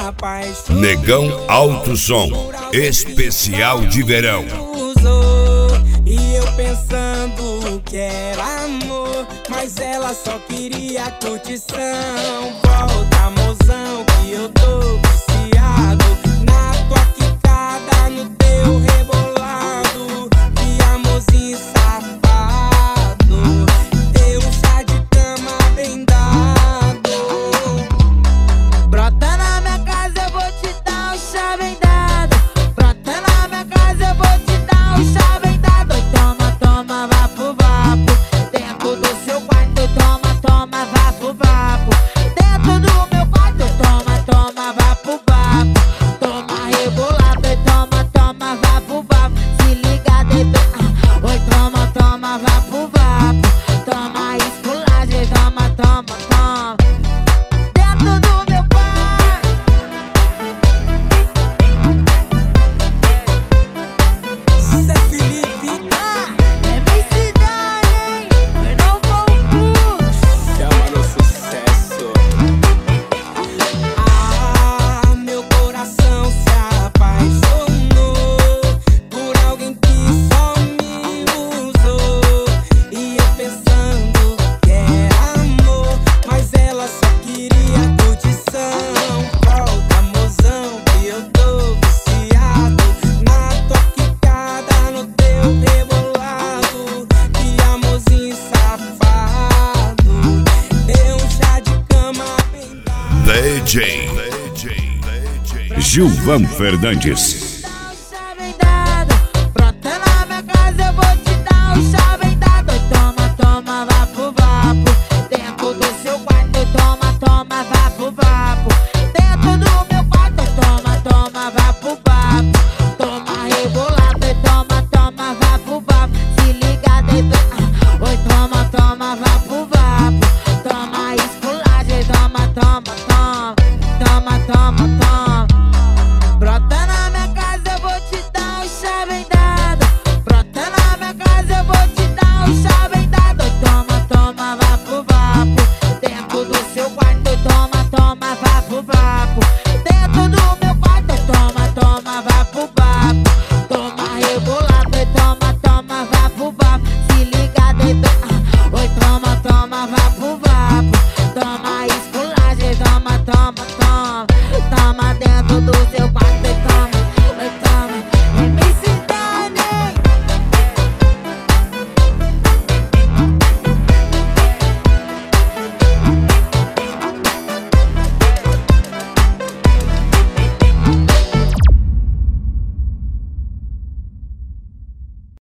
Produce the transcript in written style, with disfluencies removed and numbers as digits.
Negão Alto Som, especial de verão. E eu pensando que era amor, mas ela só queria curtição. Volta, mozão, que eu tô viciado na tua quicada, no teu rebolado. Que amorzinho safado, teu chá de cama bem dado. Brota na minha casa, eu vou te dar um chá bem dado. Brota na minha casa, eu vou te dar um chá bem dado. Toma, toma, vapo, vapo. Dentro do seu quarto, toma, toma, vapo, vapo. Dentro do meu quarto, toma, toma, vapo, vapo. Toma rebolado, toma, toma, vapo, vapo. Se liga, dedo, oi, toma, toma, vapo, vapo. Toma esculagem, toma, toma, toma. Dentro do meu quarto. Zé Felipe, É minha cidade, hein? Eu não vou chama no sucesso. Meu coração se apaixonou por alguém que só me usou. E eu pensando que era amor, mas ela só queria curtição. Volta, mozão, que eu tô viciado na tua quicada, no teu rebolado. Que amorzinho safado, deu um chá de cama bem dado. DJ Gilvan Fernandes. dar um chá bem dado. Brota na minha casa, eu vou te dar um chá bem dado. Toma, toma, vapo, vapo. Dentro do seu quarto, toma, toma, vapo, vapo. Dentro do meu quarto, toma, toma, vapo,